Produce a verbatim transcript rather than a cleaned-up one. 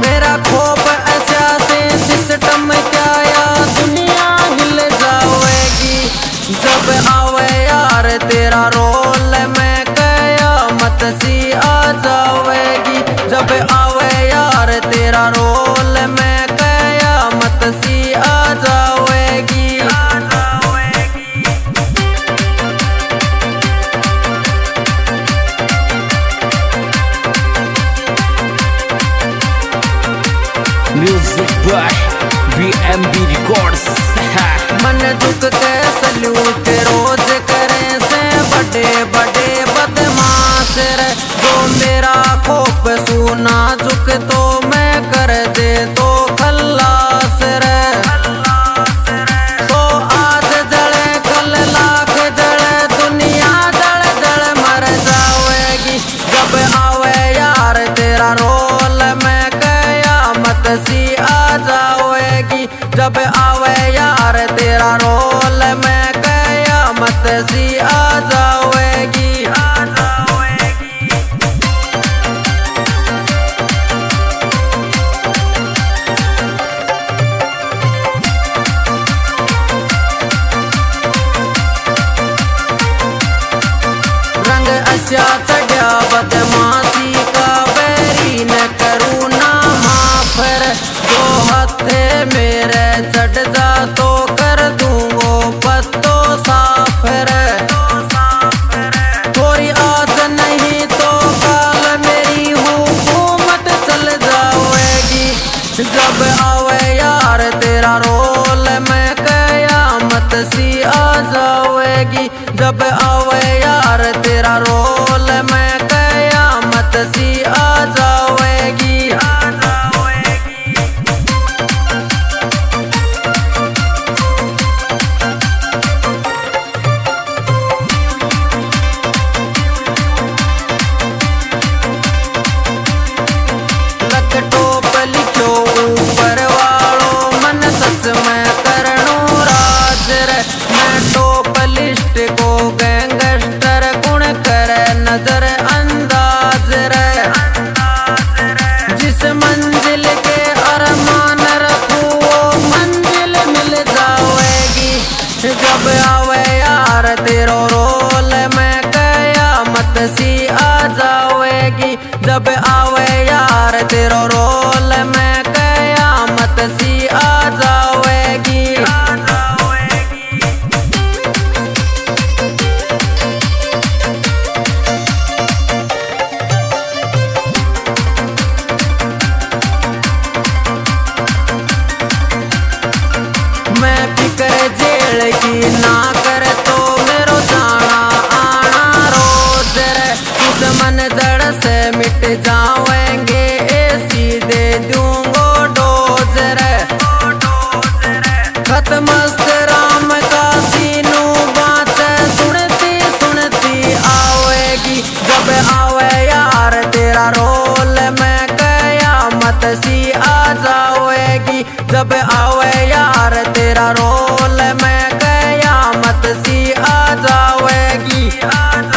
मेरा खोप ऐसा से सिस्टम क्या या दुनिया हिल जाएगी। जब आवे यार तेरा रोल में कयामत सी आ जाएगी। जब आवे यार तेरा रोल में कयामत सी आ जाएगी। Music by B M B records. मन झुक के सल्यूट रोज करे से बड़े बड़े बदमाश रे। जो मेरा खोप सुना झुक तो मैं कर दे तो खल्लास रे। तो आज जले कल लाख जले दुनिया जल जल मर जाएगी। जब आवे यार तेरा रोल में कयामत सी आ जाएगी। जब आवे यार तेरा रोल में कयामत सी आ जाएगी। आ जाएगी। रंग अच्छा चढ़िया बदमाशी का बैरी न करूँ ना माफ रे। जो हथे मेरे चढ़ जा तो कर दूँ वो पत्तो साफ रे। थोड़ी आज नहीं तो काल मेरी हुकूमत चल जाएगी। जब आवे यार तेरा रोल में कयामत सी आ जाएगी। जब आवे यार तेरा रोल में कयामत सी आ जाएगी। आ जाएगी। लक टोप लिखो ऊपर वालों मन सच में करणो राज रे। मैं टॉप लिस्ट को गैंगस्टर गुण करे नजर अंदाज रे। जिस मंजिल के अरमान रखूं वो मंजिल मिल जाएगी। जब आवे यार तेरो रोल में कयामत सी आ जाएगी। जब आवे यार तेरो रोल में कयामत सी आ जाएगी। आ जाएगी। मैं फिक्र जेल की ना करे तो मेरो जाना आना रोज रे। दुश्मन जड़ से मिट जाएंगे ऐसी दे दूंगो डोज रे। खत्म राम का सीनू बात सुनती सुनती आवेगी। जब आवे यार तेरा रोल में कयामत सी आ जाएगी। जब आवे यार तेरा रोल में कयामत सी आ जाएगी। आ